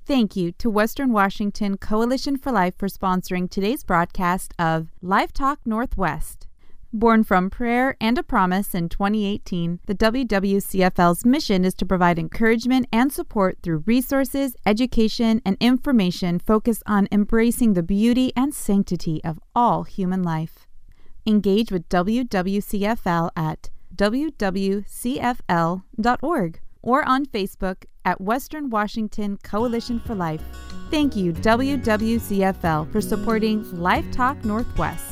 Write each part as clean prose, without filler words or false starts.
Thank you to Western Washington Coalition for Life for sponsoring today's broadcast of Life Talk Northwest. Born from prayer and a promise in 2018, the WWCFL's mission is to provide encouragement and support through resources, education, and information focused on embracing the beauty and sanctity of all human life. Engage with WWCFL at wwcfl.org or on Facebook at Western Washington Coalition for Life. Thank you, WWCFL, for supporting Life Talk Northwest.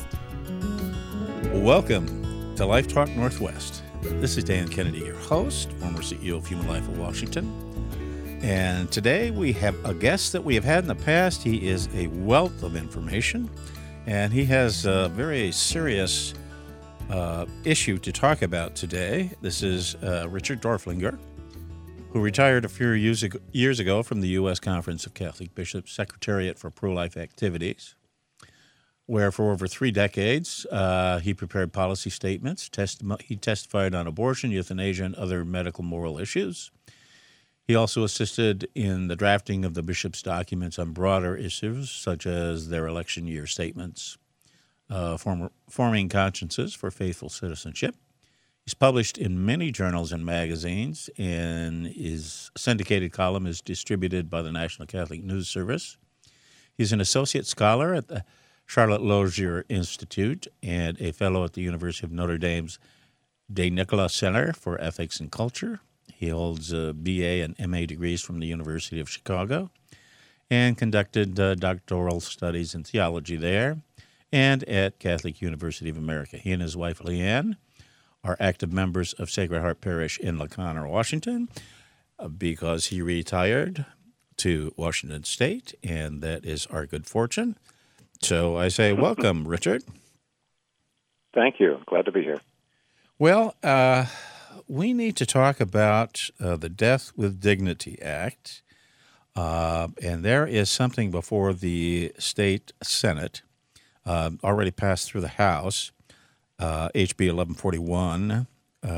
Welcome to Life Talk Northwest. This is Dan Kennedy, your host, former CEO of Human Life of Washington. And today we have a guest that we have had in the past. He is a wealth of information, and he has a very serious issue to talk about today. This is Richard Dorflinger, who retired a few years ago from the U.S. Conference of Catholic Bishops Secretariat for Pro-Life Activities, where for over 3 decades he prepared policy statements. He testified on abortion, euthanasia, and other medical moral issues. He also assisted in the drafting of the bishops' documents on broader issues, such as their election year statements, forming consciences for faithful citizenship. He's published in many journals and magazines, and his syndicated column is distributed by the National Catholic News Service. He's an associate scholar at the Charlotte Lozier Institute and a fellow at the University of Notre Dame's De Nicola Center for Ethics and Culture. He holds a BA and MA degrees from the University of Chicago and conducted doctoral studies in theology there and at Catholic University of America. He and his wife, Leanne, are active members of Sacred Heart Parish in La Conner, Washington, because he retired to Washington State, and that is our good fortune. So I say welcome, Richard. Thank you. Glad to be here. Well, we need to talk about the Death with Dignity Act, and there is something before the state Senate, already passed through the House, HB 1141,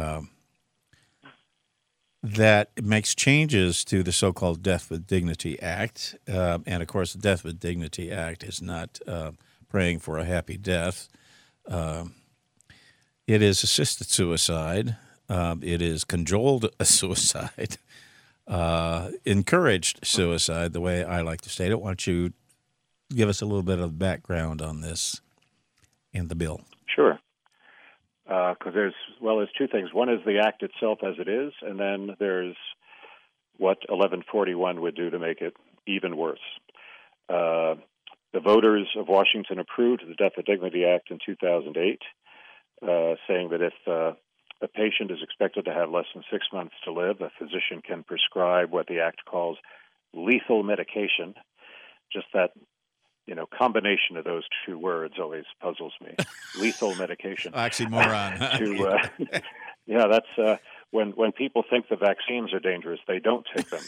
that makes changes to the so-called Death with Dignity Act. And, of course, the Death with Dignity Act is not praying for a happy death. It is assisted suicide. It is cajoled suicide, encouraged suicide, the way I like to state it. Why don't you give us a little bit of background on this and the bill? Sure. Because there's 2 things. One is the act itself as it is, and then there's what 1141 would do to make it even worse. The voters of Washington approved the Death with Dignity Act in 2008, saying that if a patient is expected to have less than 6 months to live, a physician can prescribe what the act calls lethal medication. Just that combination of those 2 words always puzzles me. Lethal medication. Oxymoron. That's when people think the vaccines are dangerous, they don't take them.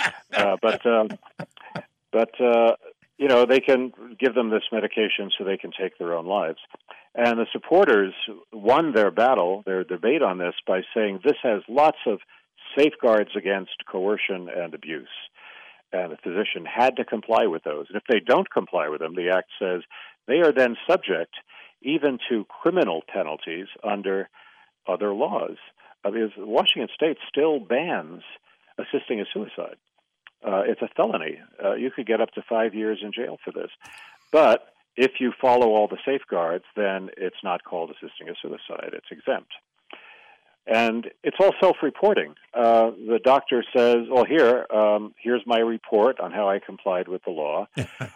They can give them this medication so they can take their own lives. And the supporters won their debate on this by saying this has lots of safeguards against coercion and abuse. And the physician had to comply with those. And if they don't comply with them, the Act says they are then subject even to criminal penalties under other laws. Because Washington State still bans assisting a suicide. It's a felony. You could get up to 5 years in jail for this. But if you follow all the safeguards, then it's not called assisting a suicide. It's exempt. And it's all self-reporting. The doctor says, well, here's my report on how I complied with the law.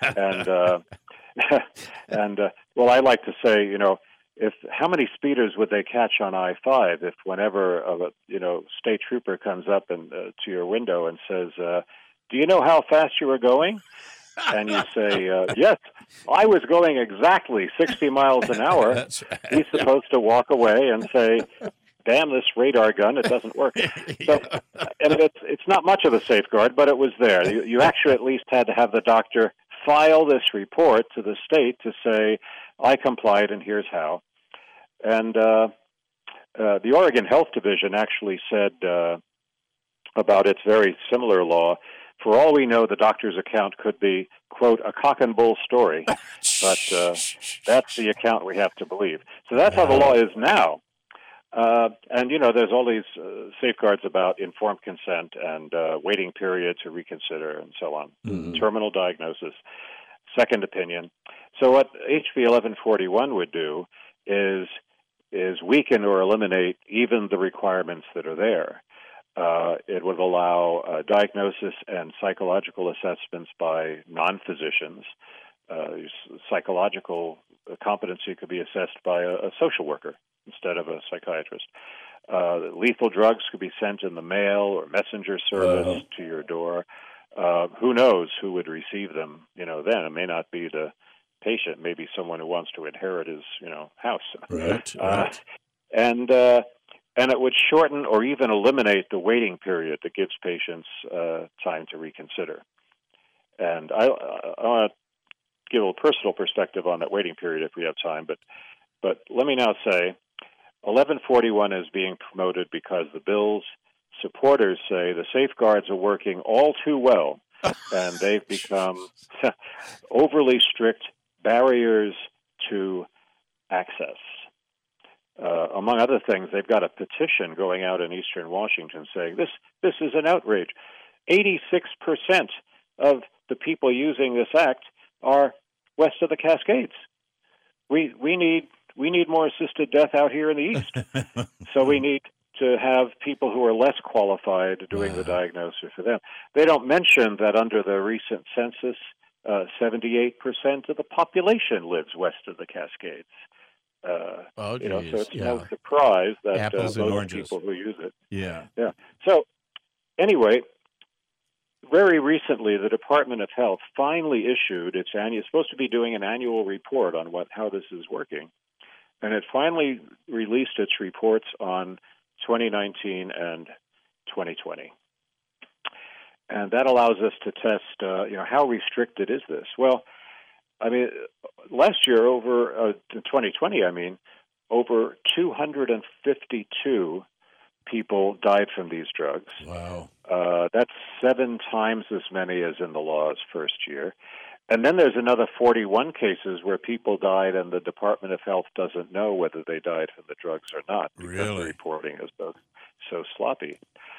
I like to say, how many speeders would they catch on I-5 if whenever a state trooper comes up and to your window and says, do you know how fast you were going? And you say, yes, I was going exactly 60 miles an hour. That's right. He's supposed to walk away and say, damn this radar gun, it doesn't work. So, and it's not much of a safeguard, but it was there. You actually at least had to have the doctor file this report to the state to say, I complied and here's how. And the Oregon Health Division actually said about its very similar law For all we know, the doctor's account could be, quote, a cock and bull story, but that's the account we have to believe. So that's how the law is now. And, there's all these safeguards about informed consent and waiting period to reconsider and so on, terminal diagnosis, second opinion. So what HB 1141 would do is weaken or eliminate even the requirements that are there. It would allow diagnosis and psychological assessments by non-physicians. Psychological competency could be assessed by a social worker instead of a psychiatrist. Lethal drugs could be sent in the mail or messenger service to your door. Who knows who would receive them? Then it may not be the patient, maybe someone who wants to inherit his, house. Right. And it would shorten or even eliminate the waiting period that gives patients time to reconsider. And I want to give a little personal perspective on that waiting period if we have time. But let me now say, 1141 is being promoted because the bill's supporters say the safeguards are working all too well, and they've become overly strict barriers to access. Among other things, they've got a petition going out in Eastern Washington saying this is an outrage. 86% of the people using this act are west of the Cascades. We need more assisted death out here in the east. So we need to have people who are less qualified doing the diagnosis for them. They don't mention that under the recent census, 78% of the population lives west of the Cascades. So it's no surprise that apples and most oranges. People who use it. Yeah. So anyway, very recently, the Department of Health finally issued its annual. It's supposed to be doing an annual report on how this is working, and it finally released its reports on 2019 and 2020. And that allows us to test, how restricted is this? Well, last year, over 2020, over 252 people died from these drugs. Wow. That's 7 times as many as in the law's first year. And then there's another 41 cases where people died and the Department of Health doesn't know whether they died from the drugs or not because the reporting is so sloppy.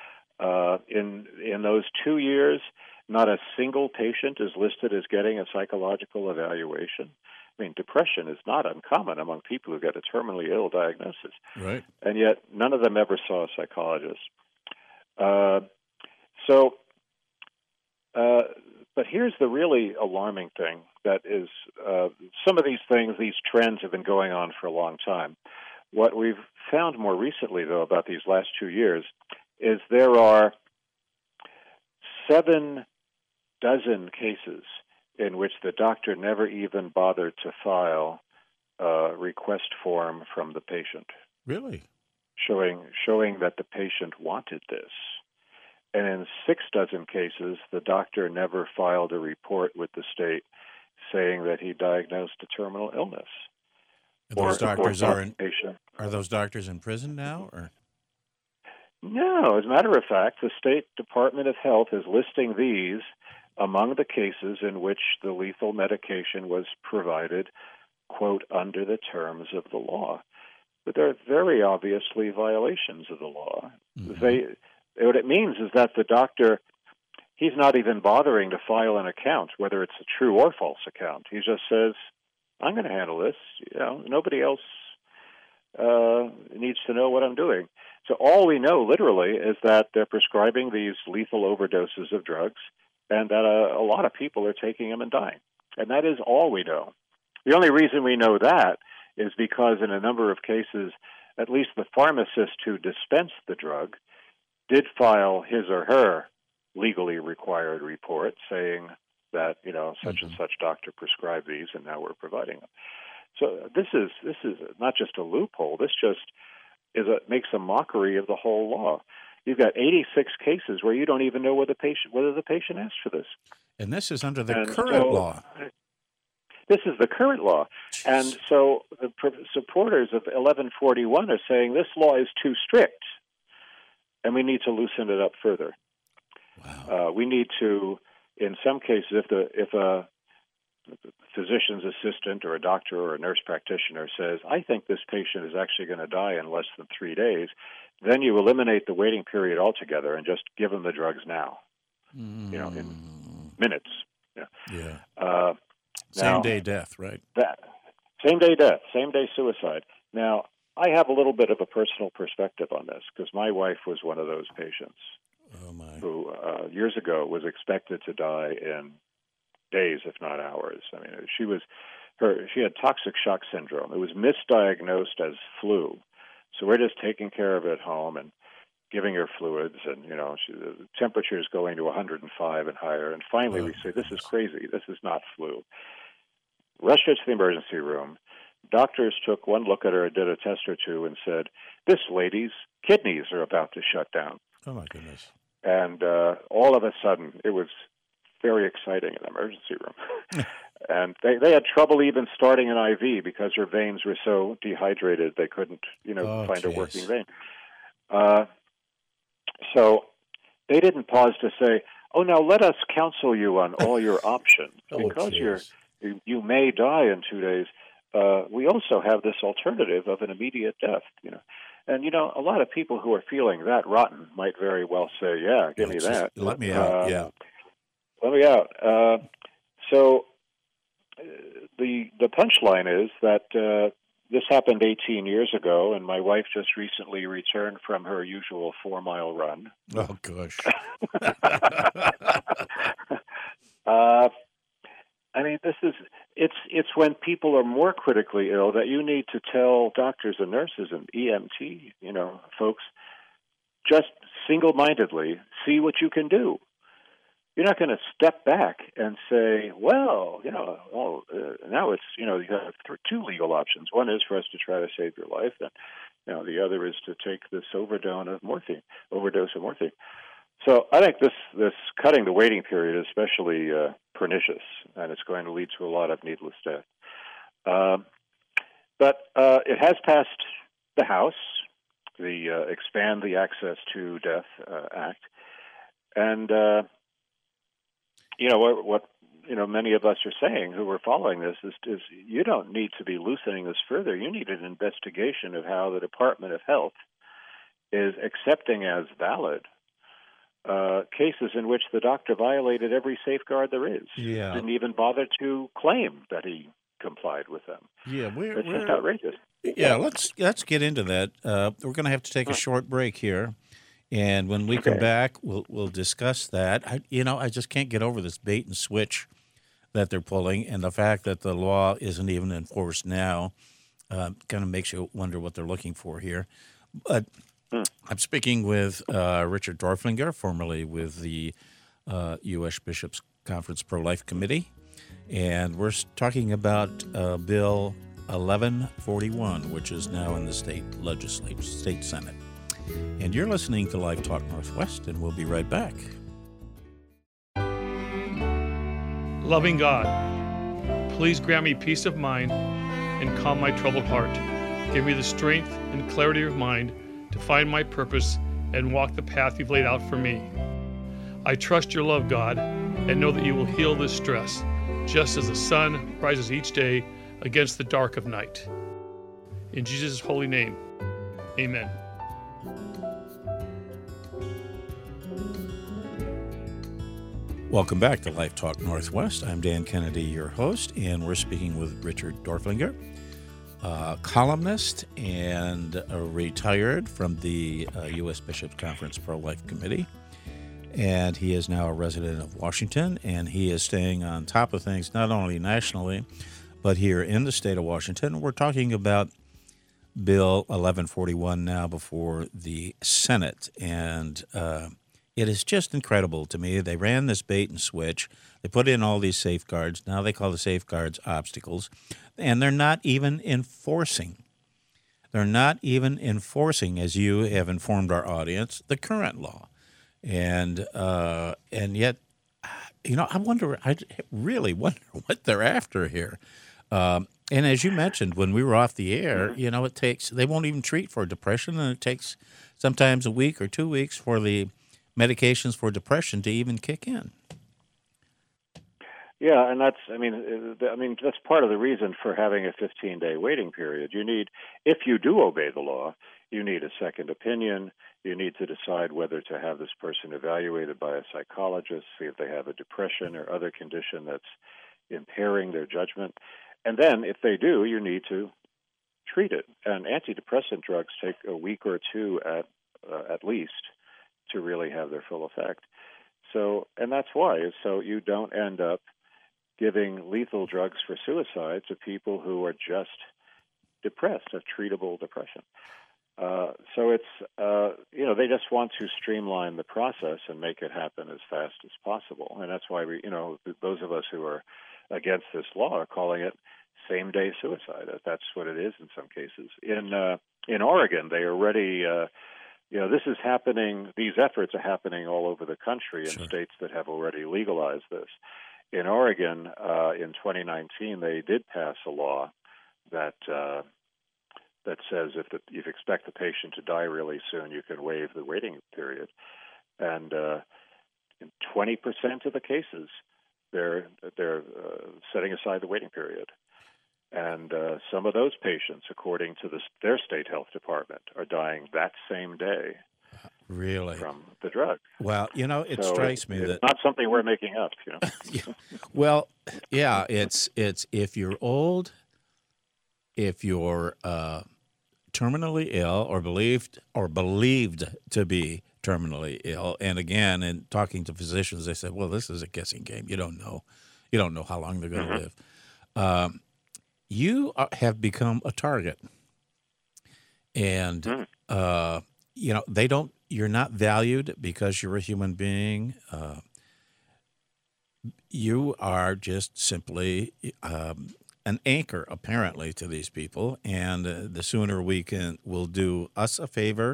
In those 2 years, not a single patient is listed as getting a psychological evaluation. Depression is not uncommon among people who get a terminally ill diagnosis. Right. And yet none of them ever saw a psychologist. But here's the really alarming thing that is some of these things, these trends have been going on for a long time. What we've found more recently, though, about these last 2 years is there are 7 dozen cases in which the doctor never even bothered to file a request form from the patient. Really? Showing that the patient wanted this. And in 6 dozen cases, the doctor never filed a report with the state saying that he diagnosed a terminal illness. Those doctors are those doctors in prison now, or? No, as a matter of fact, the State Department of Health is listing these among the cases in which the lethal medication was provided, quote, under the terms of the law. But they're very obviously violations of the law. Mm-hmm. What it means is that the doctor, he's not even bothering to file an account, whether it's a true or false account. He just says, I'm going to handle this. Nobody else needs to know what I'm doing. So all we know, literally, is that they're prescribing these lethal overdoses of drugs and that a lot of people are taking them and dying. And that is all we know. The only reason we know that is because in a number of cases, at least the pharmacist who dispensed the drug did file his or her legally required report saying that, such and such doctor prescribed these and now we're providing them. So this is not just a loophole. This just makes a mockery of the whole law. You've got 86 cases where you don't even know whether the patient asked for this. And this is under the current law. This is the current law. And so the supporters of 1141 are saying this law is too strict and we need to loosen it up further. We need to, in some cases, if a physician's assistant or a doctor or a nurse practitioner says, I think this patient is actually going to die in less than 3 days, then you eliminate the waiting period altogether and just give them the drugs now, in minutes. Yeah. Same-day death, right? Same-day death, same-day suicide. Now, I have a little bit of a personal perspective on this because my wife was one of those patients who years ago was expected to die in days, if not hours. I mean, she had toxic shock syndrome. It was misdiagnosed as flu. So we're just taking care of it at home and giving her fluids, and the temperature is going to 105 and higher. And finally, we say, "This is crazy. This is not flu." Rushed her to the emergency room. Doctors took one look at her, did a test or two, and said, "This lady's kidneys are about to shut down." Oh my goodness! And all of a sudden, it was very exciting in the emergency room. And they had trouble even starting an IV because her veins were so dehydrated they couldn't, find a working vein. So they didn't pause to say, "Oh, now let us counsel you on all your options because you may die in 2 days. We also have this alternative of an immediate death." And a lot of people who are feeling that rotten might very well say, "Yeah, give me that. Let me out." Yeah. Let me out. So the punchline is that this happened 18 years ago, and my wife just recently returned from her usual 4-mile run. Oh gosh! I mean, it's when people are more critically ill that you need to tell doctors and nurses and EMT, folks, just single-mindedly see what you can do. You're not going to step back and say, well, now it's, you have 2 legal options. One is for us to try to save your life, and the other is to take this overdose of morphine. So I think this cutting the waiting period is especially pernicious, and it's going to lead to a lot of needless death. But it has passed the House, the Expand the Access to Death Act, and what many of us are saying who are following this is you don't need to be loosening this further. You need an investigation of how the Department of Health is accepting as valid cases in which the doctor violated every safeguard there is. Yeah. Didn't even bother to claim that he complied with them. Yeah, it's just outrageous. Yeah, let's get into that. We're going to have to take a short break here. And when we come back, we'll discuss that. I just can't get over this bait and switch that they're pulling, and the fact that the law isn't even enforced now kind of makes you wonder what they're looking for here. But I'm speaking with Richard Dorflinger, formerly with the U.S. Bishops' Conference Pro-Life Committee, and we're talking about Bill 1141, which is now in the state Senate. And you're listening to Live Talk Northwest, and we'll be right back. Loving God, please grant me peace of mind and calm my troubled heart. Give me the strength and clarity of mind to find my purpose and walk the path you've laid out for me. I trust your love, God, and know that you will heal this stress, just as the sun rises each day against the dark of night. In Jesus' holy name, amen. Welcome back to Life Talk Northwest. I'm Dan Kennedy, your host, and we're speaking with Richard Dorflinger, columnist and retired from the U.S. Bishops' Conference Pro-Life Committee. And he is now a resident of Washington, and he is staying on top of things not only nationally, but here in the state of Washington. We're talking about Bill 1141 now before the Senate, and it is just incredible to me. They ran this bait and switch. They put in all these safeguards. Now they call the safeguards obstacles, and they're not even enforcing. They're not even enforcing, as you have informed our audience, the current law. And yet, I really wonder what they're after here. And as you mentioned, when we were off the air, they won't even treat for depression, and it takes sometimes a week or 2 weeks for the medications for depression to even kick in. Yeah, and that's part of the reason for having a 15-day waiting period. You need, if you do obey the law, you need a second opinion. You need to decide whether to have this person evaluated by a psychologist, see if they have a depression or other condition that's impairing their judgment. And then, if they do, you need to treat it. And antidepressant drugs take a week or two at least to really have their full effect. So, and that's why. So you don't end up giving lethal drugs for suicide to people who are just depressed, a treatable depression. So it's, they just want to streamline the process and make it happen as fast as possible. And that's why those of us who are against this law are calling it same-day suicide. That's what it is in some cases. In Oregon, they already, this is happening, these efforts are happening all over the country in states that have already legalized this. In Oregon, in 2019, they did pass a law that says if you expect the patient to die really soon, you can waive the waiting period. And in 20% of the cases, they're setting aside the waiting period. And some of those patients, according to their state health department, are dying that same day. Really? From the drug. Well, it strikes me that it's not something we're making up. Yeah. Well, yeah, it's if you're old, if you're terminally ill or believed to be terminally ill, and again, in talking to physicians, they said, "Well, this is a guessing game. You don't know how long they're going to live." You have become a target, and they don't. You're not valued because you're a human being. You are just simply an anchor, apparently, to these people. And the sooner will do us a favor.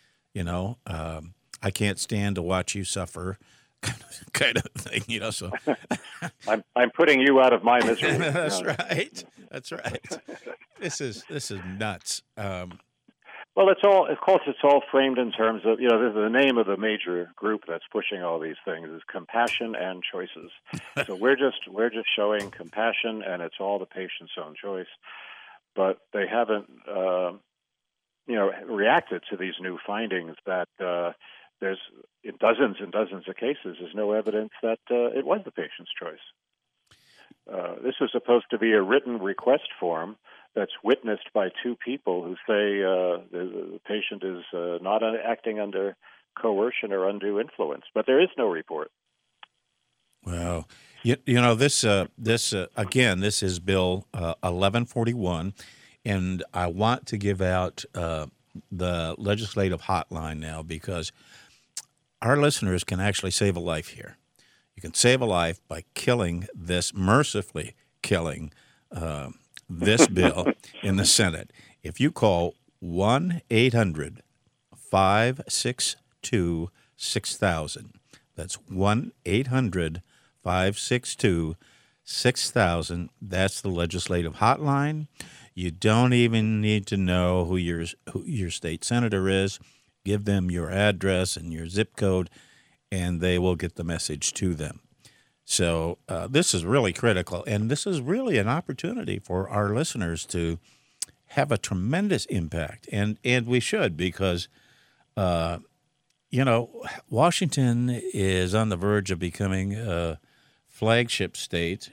I can't stand to watch you suffer, kind of thing. So I'm putting you out of my misery. That's right. That's right. This is nuts. Well, it's all framed in terms of, the name of the major group that's pushing all these things is Compassion and Choices. So we're just showing compassion, and it's all the patient's own choice. But they haven't, reacted to these new findings that there's in dozens and dozens of cases, there's no evidence that it was the patient's choice. This was supposed to be a written request form that's witnessed by two people who say the patient is not acting under coercion or undue influence, but there is no report. Wow. This again, this is Bill 1141, and I want to give out the legislative hotline now because our listeners can actually save a life here. You can save a life by mercifully killing this bill in the Senate. If you call 1-800-562-6000, that's 1-800-562-6000. That's the legislative hotline. You don't even need to know who your state senator is. Give them your address and your zip code, and they will get the message to them. So this is really critical, and this is really an opportunity for our listeners to have a tremendous impact, and we should because, Washington is on the verge of becoming a flagship state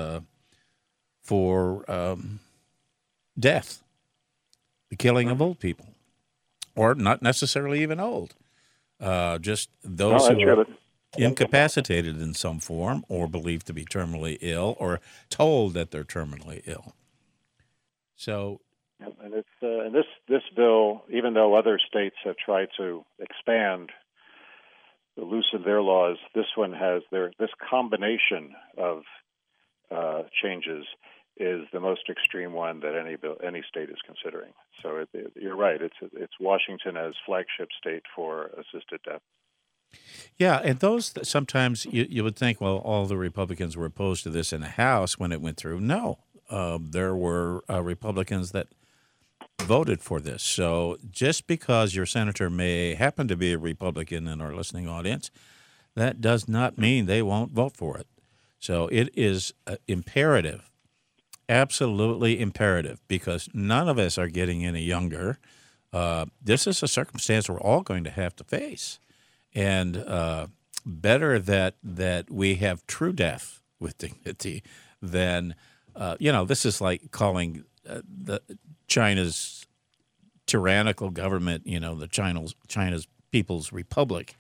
for death, the killing of old people, or not necessarily even old, just those who are incapacitated in some form or believed to be terminally ill or told that they're terminally ill. So, and it's and this bill, even though other states have tried to expand, loosen their laws, this one has this combination of changes is the most extreme one that any state is considering. So you're right. It's Washington as flagship state for assisted death. Yeah, and those sometimes you would think, well, all the Republicans were opposed to this in the House when it went through. No, there were Republicans that voted for this. So just because your senator may happen to be a Republican in our listening audience, that does not mean they won't vote for it. So it is imperative, absolutely imperative, because none of us are getting any younger. This is a circumstance we're all going to have to face. And better that we have true death with dignity than, this is like calling the China's tyrannical government, the China's People's Republic.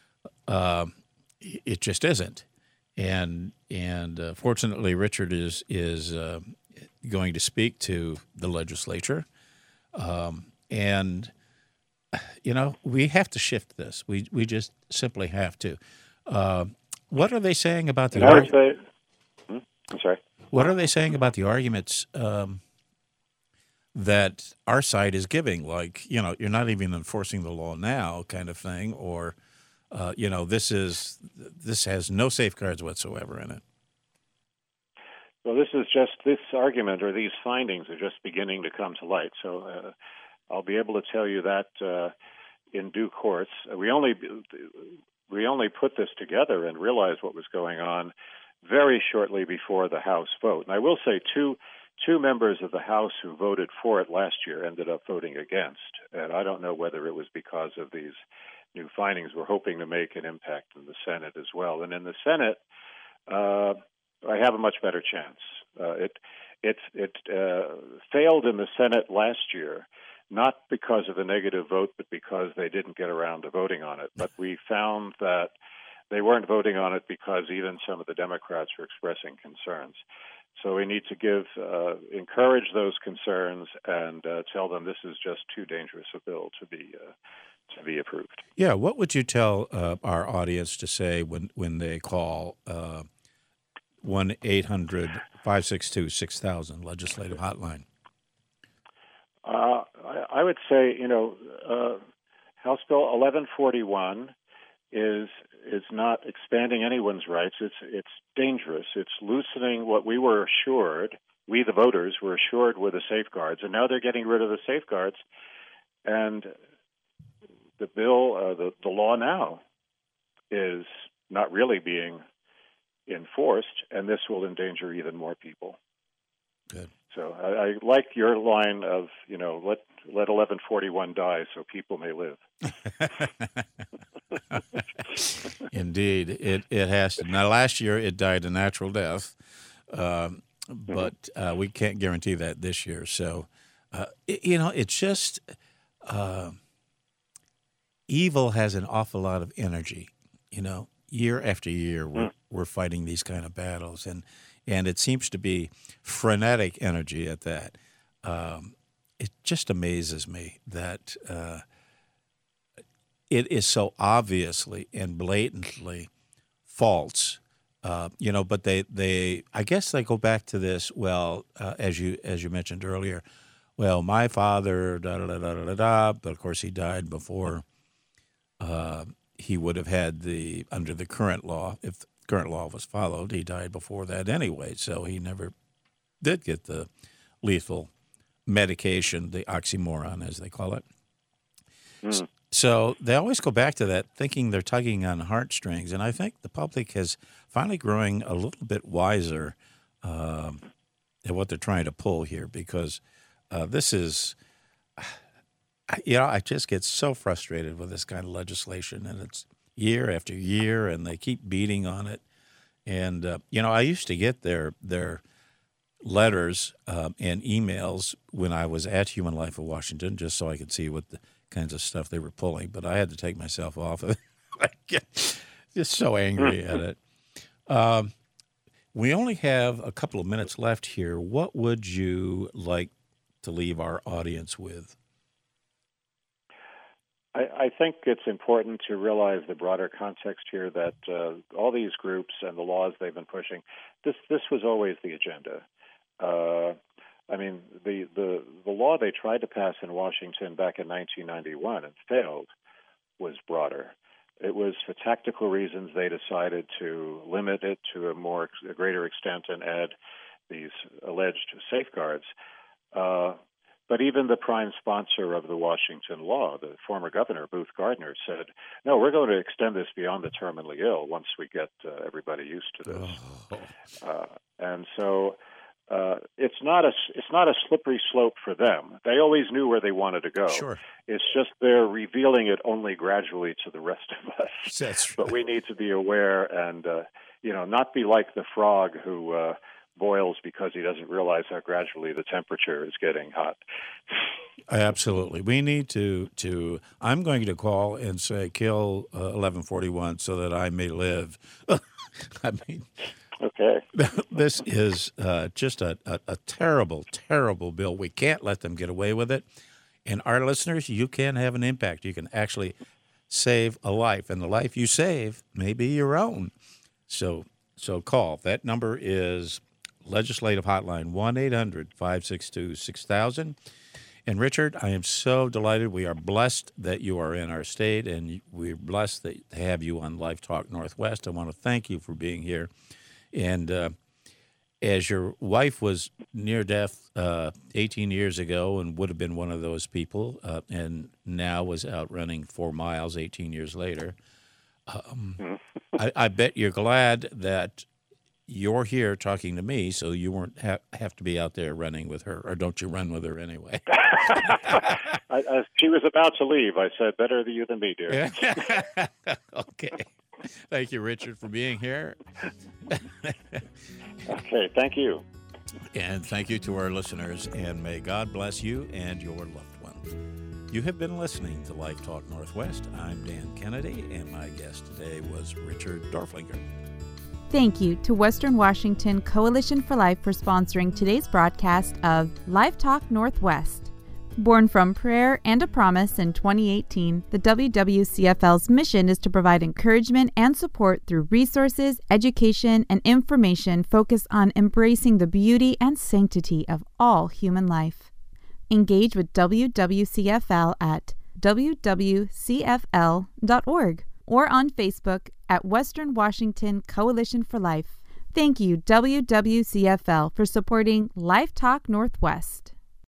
It just isn't. And fortunately, Richard is going to speak to the legislature. And we have to shift this. We just simply have to. What are they saying about the arguments? I'm sorry. What are they saying about the arguments that our side is giving? Like, you're not even enforcing the law now, kind of thing, or this has no safeguards whatsoever in it. Well, this argument or these findings are just beginning to come to light. So I'll be able to tell you that in due course. We only put this together and realized what was going on very shortly before the House vote. And I will say two members of the House who voted for it last year ended up voting against. And I don't know whether it was because of these new findings. We're hoping to make an impact in the Senate as well. And in the Senate, I have a much better chance. It failed in the Senate last year, not because of a negative vote, but because they didn't get around to voting on it. But we found that they weren't voting on it because even some of the Democrats were expressing concerns. So we need to encourage those concerns and tell them this is just too dangerous a bill to be approved. Yeah, what would you tell our audience to say when they call 1-800-562-6000 legislative hotline? I would say, House Bill 1141 is not expanding anyone's rights. It's dangerous. It's loosening what we were assured, we the voters were assured were the safeguards, and now they're getting rid of the safeguards. And the bill, the law now, is not really being enforced, and this will endanger even more people. Good. So I like your line of, let 1141 die so people may live. Indeed, it has to. Now, last year it died a natural death, but we can't guarantee that this year. So, it's just evil has an awful lot of energy. Year after year we're fighting these kind of battles, and it seems to be frenetic energy at that. It just amazes me that it is so obviously and blatantly false, but they I guess they go back to this, as you mentioned earlier, my father, da-da-da-da-da-da, but of course he died before he would have had under the current law, if the current law was followed, he died before that anyway, so he never did get the lethal medication, the oxymoron, as they call it. So they always go back to that, thinking they're tugging on heartstrings, and I think the public is finally growing a little bit wiser at what they're trying to pull here, because this is, I just get so frustrated with this kind of legislation, and it's year after year, and they keep beating on it. And, I used to get their letters and emails when I was at Human Life of Washington, just so I could see what the kinds of stuff they were pulling. But I had to take myself off of it. I get just so angry at it. We only have a couple of minutes left here. What would you like to leave our audience with? I think it's important to realize the broader context here that all these groups and the laws they've been pushing, this was always the agenda. The law they tried to pass in Washington back in 1991 and failed was broader. It was for tactical reasons they decided to limit it to a greater extent and add these alleged safeguards. But even the prime sponsor of the Washington law, the former governor, Booth Gardner, said, no, we're going to extend this beyond the terminally ill once we get everybody used to this. And so it's not a slippery slope for them. They always knew where they wanted to go. Sure. It's just they're revealing it only gradually to the rest of us. That's right. But we need to be aware and, not be like the frog who boils because he doesn't realize how gradually the temperature is getting hot. Absolutely. We need to I'm going to call and say, kill 1141 so that I may live. I mean, okay. This is just a terrible, terrible bill. We can't let them get away with it. And our listeners, you can have an impact. You can actually save a life, and the life you save may be your own. So call. That number is Legislative Hotline, 1-800-562-6000. And Richard, I am so delighted. We are blessed that you are in our state, and we're blessed to have you on Life Talk Northwest. I want to thank you for being here. And as your wife was near death 18 years ago and would have been one of those people, and now was out running 4 miles 18 years later, I bet you're glad that you're here talking to me, so you won't have to be out there running with her, or don't you run with her anyway? She was about to leave. I said, better you than me, dear. Okay. Thank you, Richard, for being here. Okay, thank you. And thank you to our listeners, and may God bless you and your loved ones. You have been listening to Life Talk Northwest. I'm Dan Kennedy, and my guest today was Richard Dorflinger. Thank you to Western Washington Coalition for Life for sponsoring today's broadcast of Life Talk Northwest. Born from prayer and a promise in 2018, the WWCFL's mission is to provide encouragement and support through resources, education, and information focused on embracing the beauty and sanctity of all human life. Engage with WWCFL at wwcfl.org or on Facebook at Western Washington Coalition for Life. Thank you, WWCFL, for supporting Life Talk Northwest.